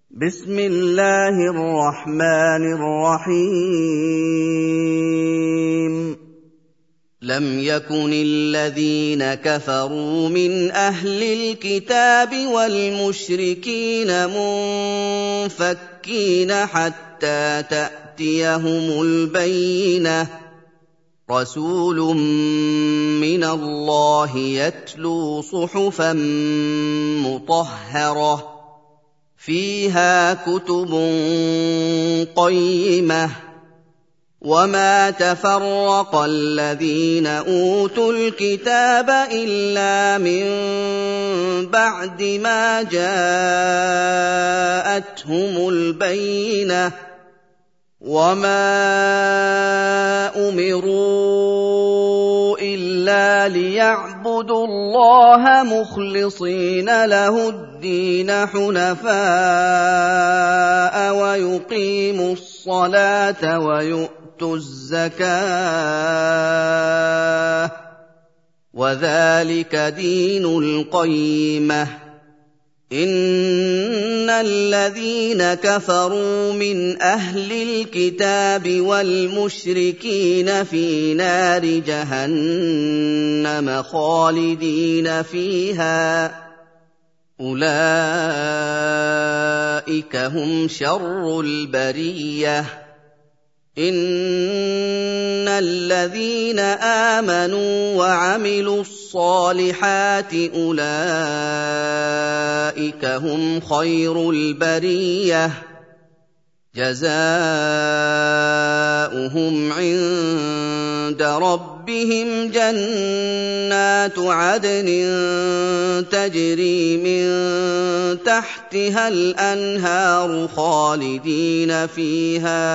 بسم الله الرحمن الرحيم لم يكن الذين كفروا من أهل الكتاب والمشركين منفكين حتى تأتيهم البينة رسول من الله يتلو صحفا مطهرة فيها كتب قيمة وما تفرق الذين أوتوا الكتاب إلا من بعد ما جاءتهم البينة وما أمروا إلا ليعبدوا الله مخلصين له الدين حنفاء ويقيموا الصلاة ويؤتوا الزكاة وذلك دين القيمة إن الذين كفروا من أهل الكتاب والمشركين في نار جهنم خالدين فيها أولئك هم شر البرية إن الذين آمنوا وعملوا الصالحات أولئك هم خير البرية جزاؤهم عند ربهم جنات عدن تجري من تحتها الأنهار خالدين فيها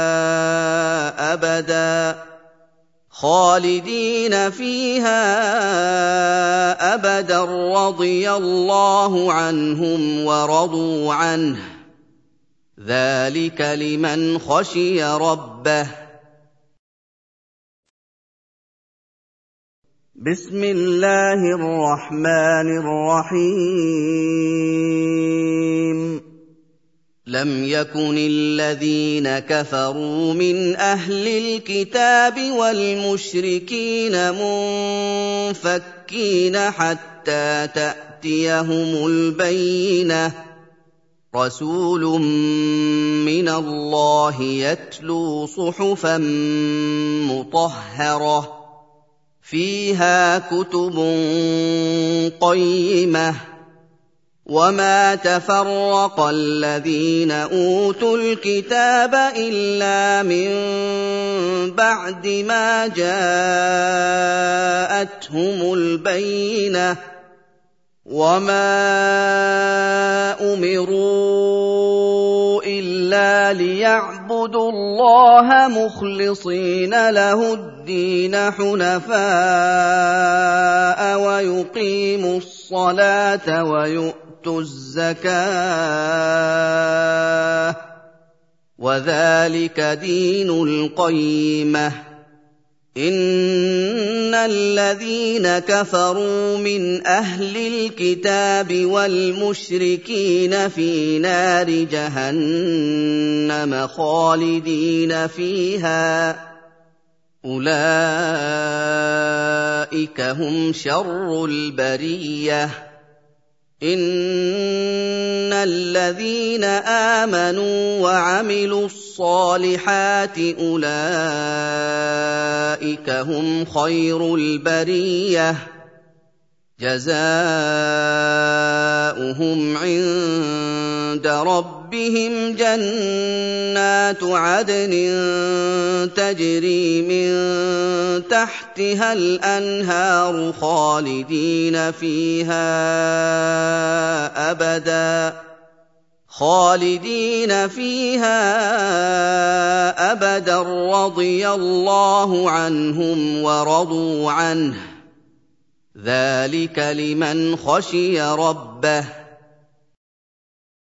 أبدا رضي الله عنهم ورضوا عنه ذلك لمن خشي ربه بسم الله الرحمن الرحيم لم يكن الذين كفروا من أهل الكتاب والمشركين منفكين حتى تأتيهم البينة رسول من الله يتلو صحفا مطهرة فيها كتب قيمة وما تفرق الذين أوتوا الكتاب إلا من بعد ما جاءتهم البينة وما أمروا إلا ليعبدوا الله مخلصين له الدين حنفاء ويقيموا الصلاة ويؤتوا الزكاة وذلك دين القيمة إن الذين كفروا من أهل الكتاب والمشركين في نار جهنم خالدين فيها أولئك هم شر البرية إن الذين آمنوا وعملوا الصالحات أولئك هم خير البرية جزاؤهم عند ربهم جنات عدن تجري من تحتها الأنهار خالدين فيها أبدا رضي الله عنهم ورضوا عنه ذلك لمن خشي ربه